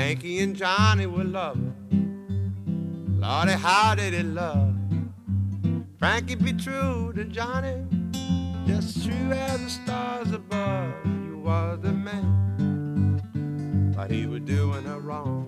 Frankie and Johnny were lovers. Lordy, how did he love? Frankie be true to Johnny, just true as the stars above. You was the man, but he was doing her wrong.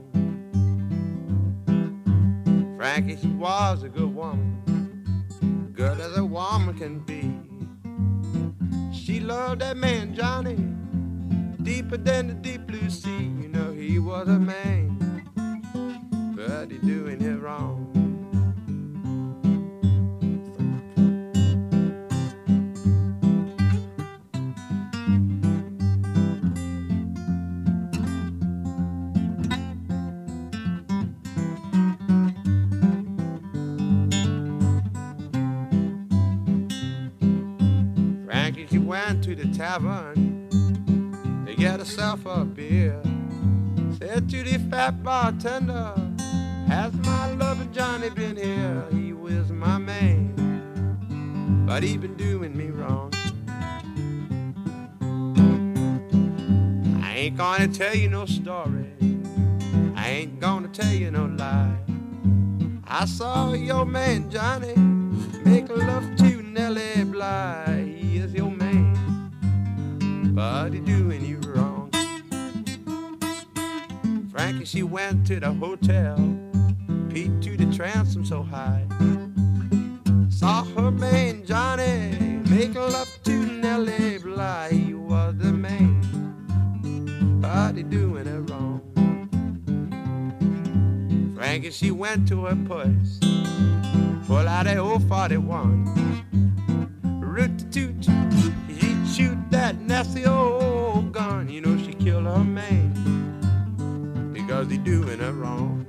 Frankie, she was a good woman, good as a woman can be. She loved that man, Johnny, deeper than the deep blue sea. You know he was a man, but he doing it wrong. Frankie, she went to the tavern to get herself a beer. Said to the fat bartender, has my lover Johnny been here? He was my man, but he been doing me wrong. I ain't gonna tell you no story, I ain't gonna tell you no lie. I saw your man Johnny make love to Nellie Bly. He is your man, but he doing you wrong. Frankie, she went to the hotel, peeked to the transom so high. Saw her man Johnny make love to Nellie Bly. He was the man, but he doing it wrong. Frankie, she went to her purse, pull out a old 41. Root-toot, she'd shoot that nasty old gun. You know she killed her man because he doing her wrong.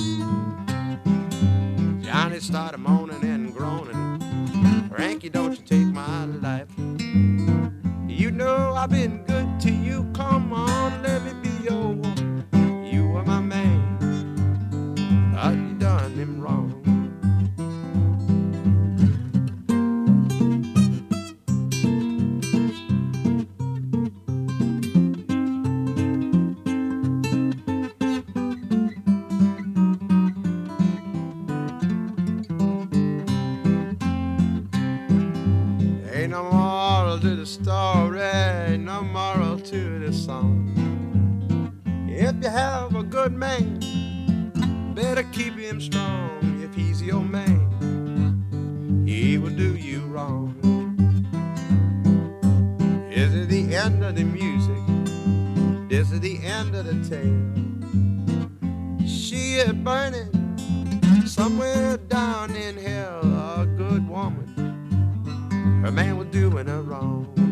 Johnny started moaning and groaning. Frankie, don't you take my life. You know I've been good to you. Come on, let me be your woman. You are my man, but you done him wrong. Ain't no moral to the story, no moral to the song. If you have a good man, better keep him strong. If he's your man, he will do you wrong. This is the end of the music, this is the end of the tale. She is burning somewhere down in hell, a good woman. Her man was doing her wrong.